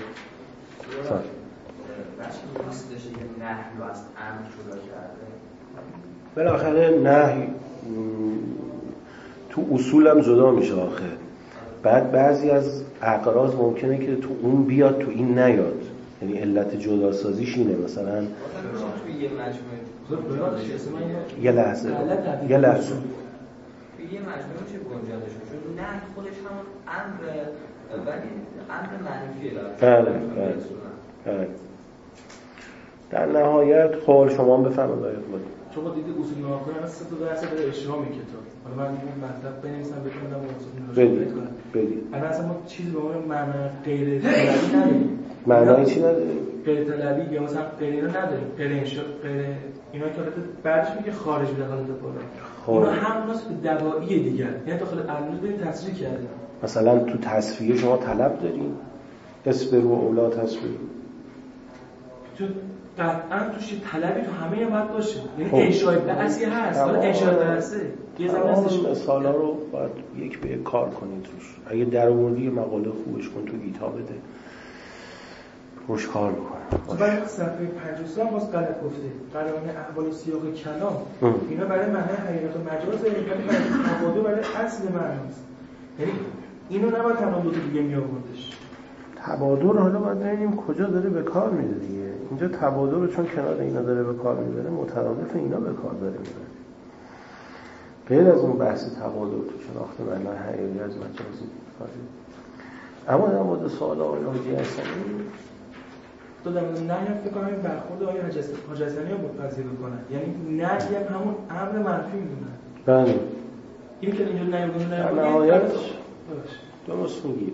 بالاخره نهی تو اصولم جدا میشه آخه. بعد بعضی از اقراض ممکنه که تو اون بیاد تو این نیاد. یعنی علت جداسازیش اینه. مثلا توی یه مجموعه یه لحظه توی یه مجموعه چه گنجانش چون نه خودش همون امر ولی امر منفیه. بله. در نهایت قول شما بفهمید آیت بود. چون با دیدی اصول ناکنه از 3 تا درس داره اشتباه میگه تو. حالا من اون مطلب بنویسم بخونم و اصول ناکنه بدید. الان اصلا ما چیزی به اون معنی غیر طلبی نداریم. معنی چی نداریم؟ غیر طلبی یا مثلا غیر اینا نداریم. غیر اینا که بعدش میگه خارج به داخل قرآن. اینا هم ناس به دواعی دیگه. یعنی داخل علوم بریم تصریح کردیم. مثلا تو تصفیه شما طلب داریم. اسبرو اولا تصفیه. تو قطعا توش طلبی تو همه باید باشه. یعنی انشای بحثی هست. حالا انشای بحثه یه زمان هستش. مثالا رو باید یک به یک کار کنید روش. اگه در آوردی مقاله خوبش کن تو گیتا بده. روش کار بکنه. بعد صفحه 53 باز غلط گفته. قرائن احوال و سیاق کلام اینا برای معنی حقیقت و مجاز ولی برای تبادل برای اصل معناست. یعنی اینو نباید تمام دو تا دیگه می آوردش. تبادل حالا باید ببینیم کجا داره به کار میره دیگه. اینجا تبادل رو چون کنار اینا داره به کار میبره مترادف اینا به کار داره میبره. غیر از اون بحث تبادل تو شناخت معنای حقیقی از مجازی فاضل. اما در مورد سوال آقای حاجی حسنی تو در مورد نهی فکر کنم این برخورد آقای حاجی حسنی رو متوجه بکنن. یعنی نهی هم همون امر منفی میدونن. بله. این که اینجا نهی در نهایت درست میگی.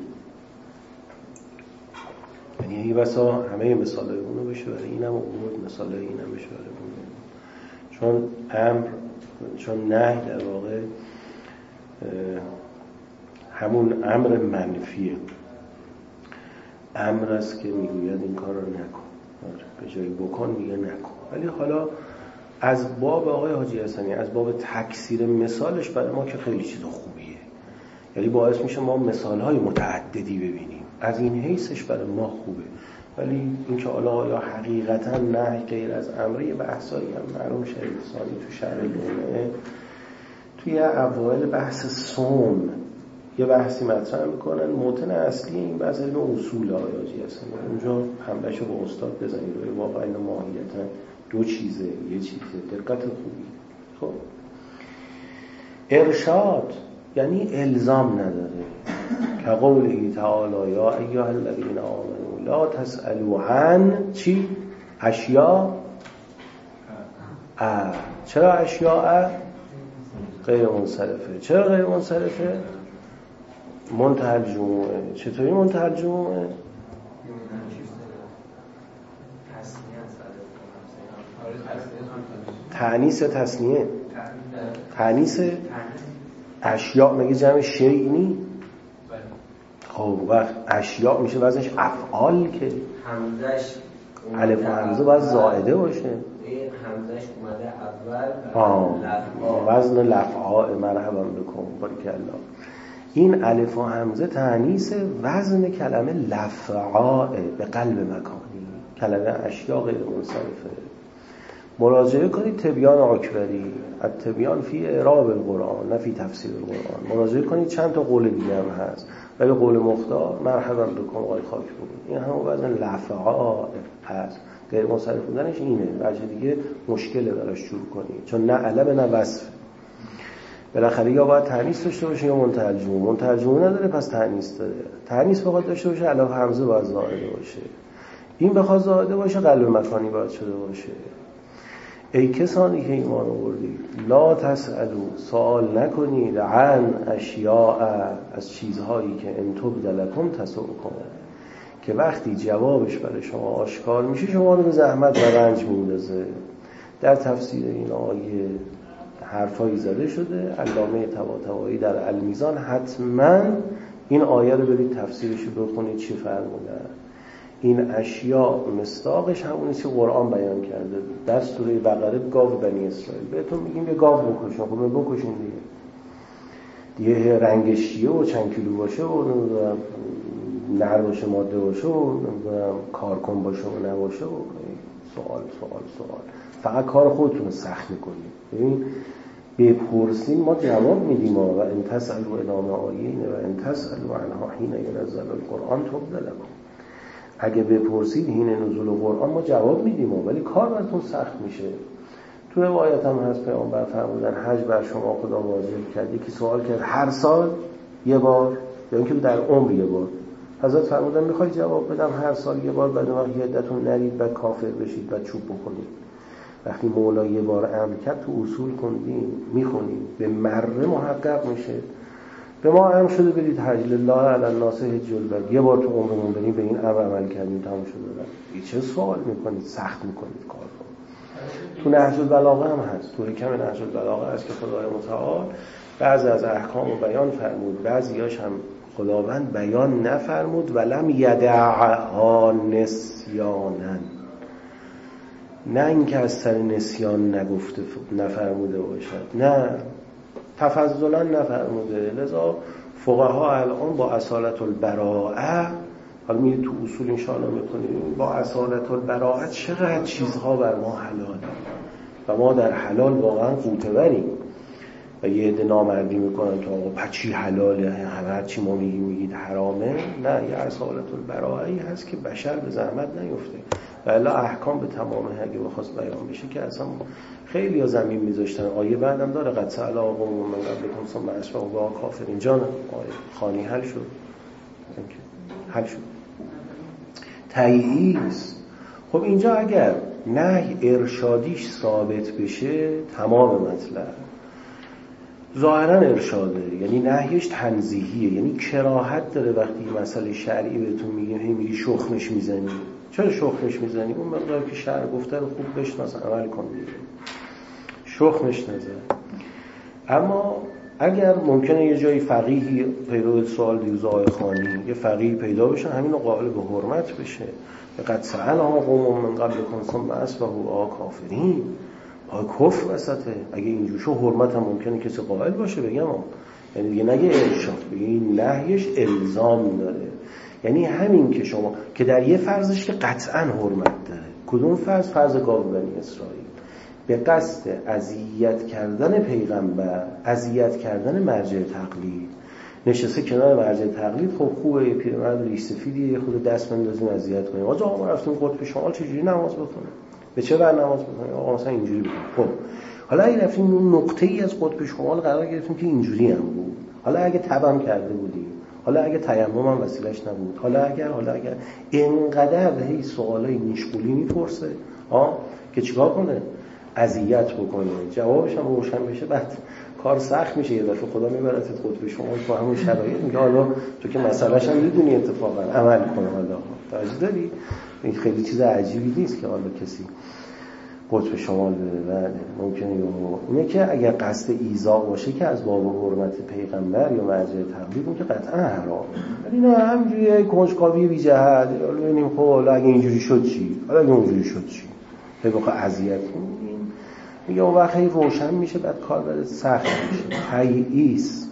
یعنی این بسا همه مثالای اونو بشه برای اینم آورد مثالای اینم بشه برای اون. چون نهی در واقع همون امر منفیه. امر است که میگوید این کار رو نکن. به جایی بکن میگه نکن. ولی حالا از باب آقای حاجی حسنی از باب تکثیر مثالش برای ما که خیلی چیز خوبیه. یعنی باعث میشه ما مثالهای متعددی ببینیم. از این حیثش برای ما خوبه. ولی اینکه حالا یا حقیقتا نه غیر از امره یه بحثایی هم معلوم شده ثانی تو شرح لونه توی اوایل بحث صوم یه بحثی مطرح میکنن. متن اصلی این بحث علم اصول آیاجی هستن. اونجا حملهشو با استاد بزنید روی واقعا این ماهیتا دو چیزه یه چیزه. دقت خوبی. خب ارشاد یعنی الزام نداره. که قوله تعالی یا ایها الذین آمنوا لا تسألوا عن چی؟ اشیاء. چرا اشیاء؟ غیر منصرفه. چرا غیر منصرفه؟ منتهی الجموعه. چطوری منتهی الجموعه؟ تأنیث یا تثنیه؟ تأنیث اشیاء مگه جمع شیء نی؟ خب وقت اشیاء میشه وزنش افعال که همزش الف و همزه باید زائده باشه. همزش اومده اول وزن لفعاء مرحبا بکن بارک الله. این الف و همزه تأنیث وزن کلمه لفعاء به قلب مکانی. کلمه اشیاء غیر منصرفه. مراجعه کنید تبیان عکبری التبیان فی اعراب القرآن نه فی تفسیر القرآن. مراجعه کنید چند تا قول دیگه هم هست ولی قول مختار مرحبا بکن آقای خاک بود. این همون وزن لفعاء هست. غیر منصرف بودنش اینه. وجه دیگه مشکله براش شروع کنید چون نه علم نه وصف. بالاخره یا باید تأنیث داشته باشه یا منتهی الجموع. منتهی الجموع نداره پس تأنیث داره. تأنیث بخواد داشته باشه الف همزه باید زائده باشه. این بخواد زائده باشه قلب مکانی باید شده باشه. ای کسانی که ایمان آوردید لا تسألوا سوال نکنید عن اشیاء از چیزهایی که ان تبد لکم تسؤکم که وقتی جوابش برای شما آشکار میشه شما رو به زحمت و رنج میندازه. در تفسیر این آیه حرفایی زده شده. علامه طباطبایی در المیزان حتما این آیه رو برید تفسیرش رو بخونید چی فرمودن. این اشیاء مصداقش همونی که قرآن بیان کرده. در سوره بقره گاو بنی اسرائیل بهتون میگیم یه گاو بکشین. خب بکشین دیگه رنگش چیه و چند کیلو باشه و نر باشه ماده باشه و کارکن باشه و نباشه و سوال فقط کار خودتون سخت میکنید. ببین بپرسین ما جواب میدیم و ان تسألوا ادامه آیه اینه و ان تسألوا عنها حین ینزل القرآن تبد لکم. اگه بپرسید حین نزول قرآن ما جواب میدیم، ولی کار براتون سخت میشه. تو روایت هم هست پیامبر فرمودن حج بر شما خدا واجب کرد. یکی سوال کرد هر سال یه بار یا اینکه در عمر یه بار؟ حضرت فرمودن میخوای جواب بدم هر سال یه بار، بعد وقتی عدتون نرید بعد کافر بشید بعد چوب بخورید. وقتی مولا یه بار امر کرد تو اصول خوندیم میخونیم به مره محقق میشه. به ما امر شده برید حج لله علی الناس حج البیت، یه بار تو عمرمون بریم به این امر عمل کردیم تموم شده. چه سوال میکنید؟ سخت میکنید کار رو. تو نهج البلاغه هم هست، تو حکم نهج البلاغه هست که خدای متعال بعضی از احکام رو بیان فرمود، بعضیاش هم خداوند بیان نفرمود ولم یدعها نسیانا، نه اینکه از سر نسیان نگفته نفرموده باشد، نه تفضلا نفرموده. لذا فقها الان با اصالت البراءه، حالا میرید تو اصول انشاءالله میکنید، با اصالت البراءه چقدر چیزها بر ما حلاله و ما در حلال واقعا قوتوریم. و یه عده نامردی میکنن که آقا پچی حلاله، هر چی ما میگید حرامه. نه، یه اصالت البراءه‌ای هست که بشر به زحمت نیفته. و الا احکام به تمامه اگه بخواست بیان بشه که اصلا خیلی ها زمین میذاشتن. آیه بعدم داره قد سأل قوم من قبلکم ثم اشرکوا و کافرین. جان آیه خانی حل شد، حل شد. تاییز. خب اینجا اگر نهی ارشادیش ثابت بشه تمام مطلب. ظاهرا ارشاده، یعنی نهیش تنزیهیه، یعنی کراهت داره. وقتی مسئله شرعی بهتون میگه هی میگی شخمش میزنی. چرا شخمش میزنی؟ اون مقدار که شرع گفته رو خوب بشناس عمل کن دیگه. شخمش نزن. اما اگر ممکنه یه جایی فقیهی پیرو سوال دیوز آقای خانی یه فقیهی پیدا بشه همین رو قائل به حرمت بشه. قد سألها قوم من قبلکم ثم اصبحوا کافرین. کفر وسطه. اگه اینجور شو حرمت هم ممکنه کسی قائل باشه بگم یعنی دیگه نگه ارشاد، بگه این نهیش الزام داره. یعنی همین که شما که در یه فرضش که قطعا حرمت داره. کدوم فرض؟ فرض گاو بنی اسرائیل. به قصد اذیت کردن پیغمبر، اذیت کردن مرجع تقلید، نشسته کنار مرجع تقلید. خب خوبه یه پیرمرد ریش سفیدی یه خود دست بندازیم اذیت کنیم. آقا ما رفتیم قطب شمال چجوری نماز بخونیم؟ به چه بر نماز بخونیم؟ آقا مثلا اینجوری بخونیم. خب حالا اگه رفتیم اون نقطه‌ای از قطب شمال قرار گرفتیم که اینجوری هم بود، حالا اگه تبم کرده بودیم، حالا اگه تیمم هم وسیله‌اش نبود، حالا اگر اینقدر هی سوالای نیشگولی میپرسه که چیکار کنه؟ اذیت بکنه. جوابش هم روشن بشه بعد کار سخت میشه. یه دفعه خدا میبرتت قطب شمال با همون شرایط میگه حالا تو که مسئله‌ش هم میدونی اتفاقا عمل کن. حالا توجه داری؟ این خیلی چیز عجیبی نیست که حالا کسی قطب شمال بره. بله ممکنه. اینه که اگر قصد ایذا باشه که از باب حرمت پیغمبر یا مرجع تقلید اون که قطعا حرام. ولی نه همینجوری کنجکاوی بی جهت ببینیم خب حالا اگه اینجوری شد چی؟ حالا اگه اونجوری شد چی؟ بخواد اذیت کنیم میگه اون وقت روشن میشه بعد کار برای سخت میشه. تاییس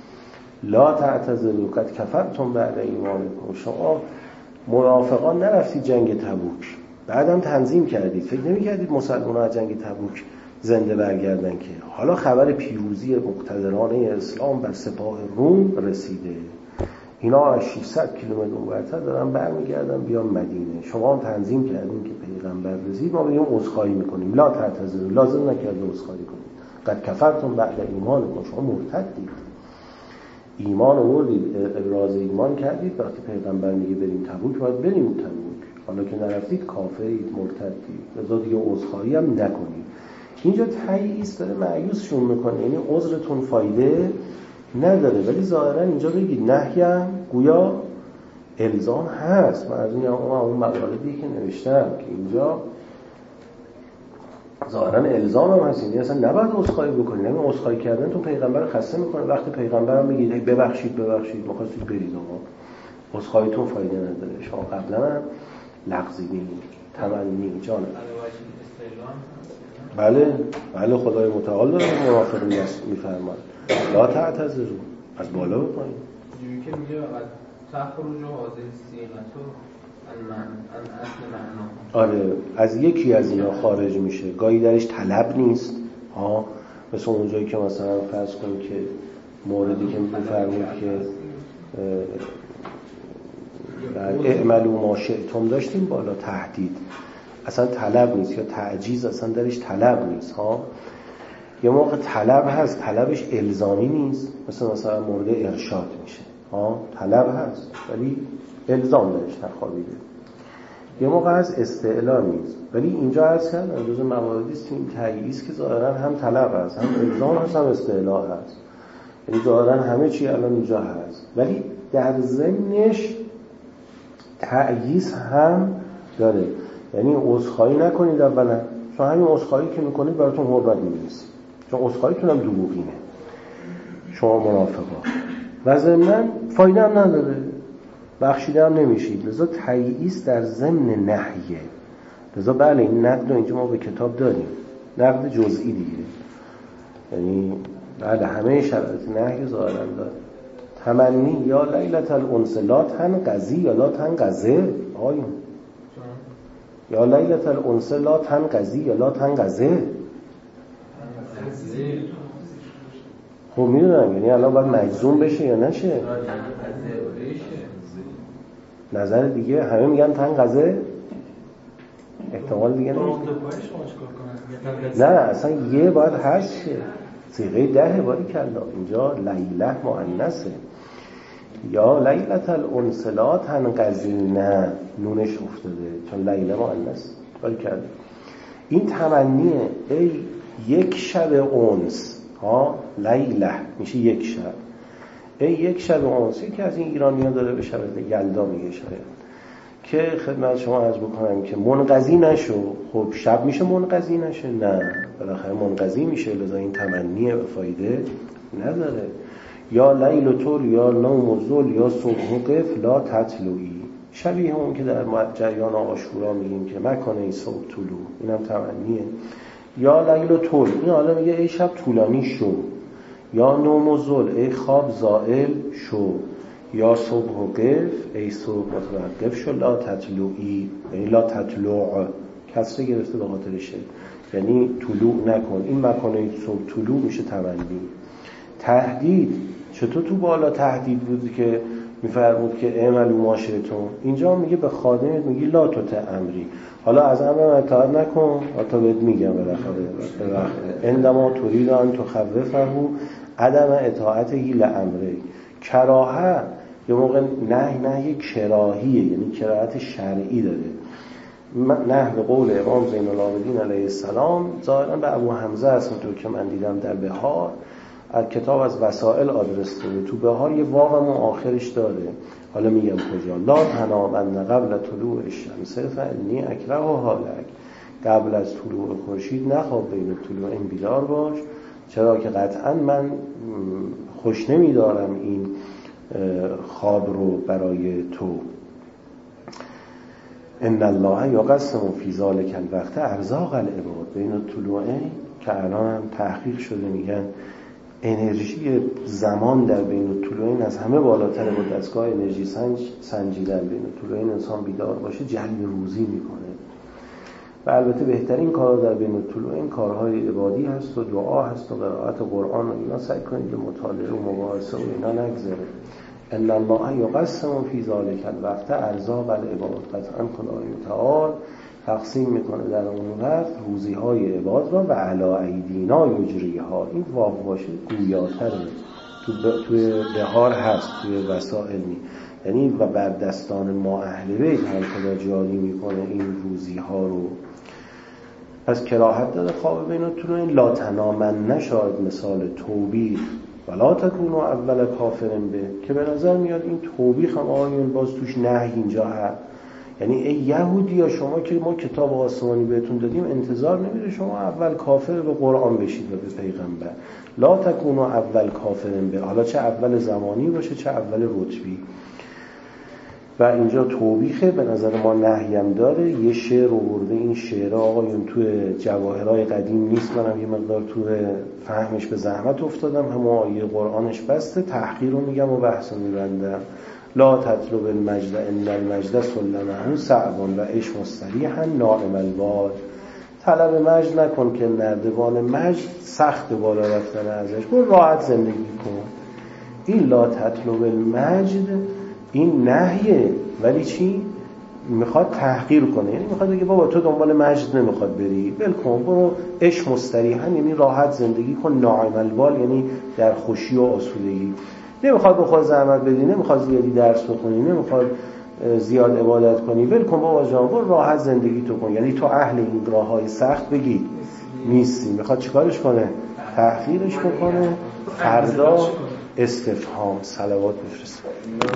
لا تعتذروا قد کفرتم بعد ایمانکم. شما منافقان نرفتید جنگ تبوک بعدم تنظیم کردید، فکر نمی‌کردید مسلمان‌ها از جنگ تبوک زنده برگردن که حالا خبر پیروزی مقتدرانه اسلام بر سپاه روم رسیده، اینا از 600 کیلومتر اونورتر دارن برمیگردن بیان مدینه. شما هم تنظیم کردین که پیغمبر رسید، ما بگیم عذرخواهی میکنیم. لا تعتذروا، لازم نکرده عذرخواهی کنید. قد کفرتم بعد ایمانکم. شما مرتدید، ایمان آوردید، ابراز ایمان کردید. وقتی پیغمبر میگه بریم تبوک باید بریم تبوک. حالا که نرفتید کافرید، مرتدید. لذا دیگه عذرخواهی هم نکنید. اینجا تاییس داره مایوسشون میکنه، یعنی عذرتون فایده نداره. ولی ظاهرا اینجا بگید نهیم گویا الزام هست. من از اون مقاله‌ای که نوشتم که اینجا ظاهرا الزام هم هست، یعنی اصلا نباید عذرخواهی بکنید. یعنی عذرخواهی کردن تو پیغمبر خسته میکنه. وقتی پیغمبرم میگید ببخشید می‌خواستید برید آقا عذرخواهیتون فایده نداره. شما قبلا هم لغزیدین تمنی جان. بله خدای متعال داره موافق میفرماد لا تعتذروا، از بالا به پایین. جوری که میگه تخرج حاضر سیغتو ان اصل معنا. آره از یکی از اینا خارج میشه. گاهی درش طلب نیست مثل اونجایی که مثلا فرض کن که موردی که میفرمود که اعملوا ما شئتم داشتیم بالا تهدید، اصلا طلب نیست، یا تعجیز اصلا درش طلب نیست ها. یه موقع طلب هست، طلبش الزامی نیست، مثلا مورد ارشاد میشه ها، طلب هست ولی الزام درش نخوابیده. یه موقع هست استعلا نیست، ولی اینجا هست هم جزء مواردی است این تاییز که ظاهرا هم طلب هست، هم الزام هست، هم استعلا هست، یعنی ظاهرا همه چی الان اینجا هست، ولی در ضمنش تاییز هم داره. یعنی عذرخواهی نکنید اولا، چون همین عذرخواهی که میکنید براتون حرمت نیست، چون عذرخواهیتون هم دروغینه شما منافقا، و ضمناً فایده هم نداره، بخشیده هم نمیشید. لذا تاییز در ضمن نهیه. لذا بله این نقد رو اینجا ما به کتاب داریم، نقد جزئی دیگه، یعنی بله همه شرایط نهی ظاهرا داره. تمنی یا لیلة الانس لا تنقضی یا لا تنقضه آیون، یا لیلة الانس لا تنقضی یا لا تنقضه. خب میدونم یعنی الان باید مجزوم بشه یا نشه. نظر دیگه همه میگن تنقضه، احتمال دیگه نه اصلا یه باید هست شه، صیغه 10 باری کلا اینجا لیله مؤنثه. یا لیلة الانس لا تنقضینه نونش افتاده چون لیله مؤنث باری کلا. این تمنیه ای یک شب انس ها، لیله میشه یک شب، ای یک شب انس. یکی از این ایرانی‌ها داره به شب یلدا میگه شاید که خدمت شما عرض بکنم که منقضی نشو. خب شب میشه منقضی نشه؟ نه بالاخره منقضی میشه، لذا این تمنیه به فایده نداره. یا لیل طول یا نوم و ظل یا صبح و قف لا تطلوی، شبیه اون که در جریان عاشورا میگیم که مکنه ای صبح طلوع، اینم تمنیه. یا لیل طول این حالا میگه ای شب طولانی شو، یا نوم و ظل ای خواب زائل شو، یا صبح و قف ای صبح متوقف شو، لا تطلوعی یعنی لا تطلوع کسره گرفته به خاطرشه، یعنی طلوع نکن. این مکنه صبح طلوع میشه تمنی. تهدید چطور تو بالا تهدید بود که میفرمود که اعملوا ما شئتم، اینجا میگه به خادمت میگی لا تطع امری، حالا از امرم اطاعت نکن تا بهت میگم بالاخره عندما تريد ان تخوفه عدم اطاعته لامره. کراهه یه موقع نهی کراهیه، یعنی کراهت شرعی داره. نحو قول امام زین العابدین علیه السلام ظاهرا به ابو حمزه است، اونطور که من دیدم در بهار کتاب از وسائل آدرس داره، تو بهار یه واو هم آخرش داره، حالا میگم کجا. لا تنامن قبل طلوع الشمس فانی اکرهها لک، قبل از طلوع خورشید نخواب، بین طلوع این بیدار باش، چرا که قطعا من خوش نمیدارم این خواب رو برای تو. ان الله یقسم فی ذلک الوقت ارزاق العباد بین الطلوعین، که الان هم تحقیق شده میگن انرژی زمان در بین الطلوعین از همه بالاتره، با دستگاه انرژی سنجیدن بین الطلوعین انسان بیدار باشه جلب روزی میکنه. و البته بهترین کار در بین الطلوعین کارهای عبادی هست و دعا هست و قرائت قرآن و اینا، سعی کنید به مطالعه و مباحثه و اینا نگذره. ان الله یقسم فی ذلک الوقت ارزاق العباد، قطعا خدای متعال تقسیم میکنه در اون وقت روزی های عباد را و علی ایدینا یجریها. این واو باشه گویاتره، توی بهار هست، توی وسائل یعنی و بر دستان ما اهل بیت هر خدا جاری میکنه این روزی ها رو. پس کراهت داره خواب بین الطلوعین. لا تنامن نشاید مثال توبیخ ولا تکونوا اول کافرن به، که به نظر میاد این توبیخ هم آیون باز توش نهی اینجا هست، یعنی ای یهودی یا شما که ما کتاب آسمانی بهتون دادیم انتظار نمیره شما اول کافر به قرآن بشید و به پیغمبر. لا تکونوا اول کافرن به، حالا چه اول زمانی باشه چه اول رتبی. و اینجا توبیخه، به نظر ما نهی هم داره. یه شعر آورده، این شعر آقایون توی جواهرای قدیم نیست، منم یه مقدار توی فهمش به زحمت افتادم، همون آیه قرآنش بسته، تحقیر رو میگم و بحث رو میبندم. لا تطلب المجد ان المجد سلمه صعب و عیش مستریحا نائم البال. طلب مجد نکن که نردبان مجد سخت بالا رفتن ازش، برو راحت زندگی کن. این لا تطلب المجد این نهیه، ولی چی؟ میخواد تحقیر کنه. یعنی میخواد بگه بابا تو دنبال مجد نمیخواد بری، ول کن، برو عیش مستریحا، یعنی راحت زندگی کن، ناعم البال، یعنی در خوشی و آسودگی. نمیخواد بخواد زحمت بدی، نمیخواد زیادی درس بخونی، نمیخواد زیاد عبادت کنی، ول کن بابا جان، برو راحت زندگی تو کن. یعنی تو اهل این راههای سخت بگی نیستی. میخواد چیکارش کنه؟ تحقیرش بکنه. فردا استفهام صلوات بفرست.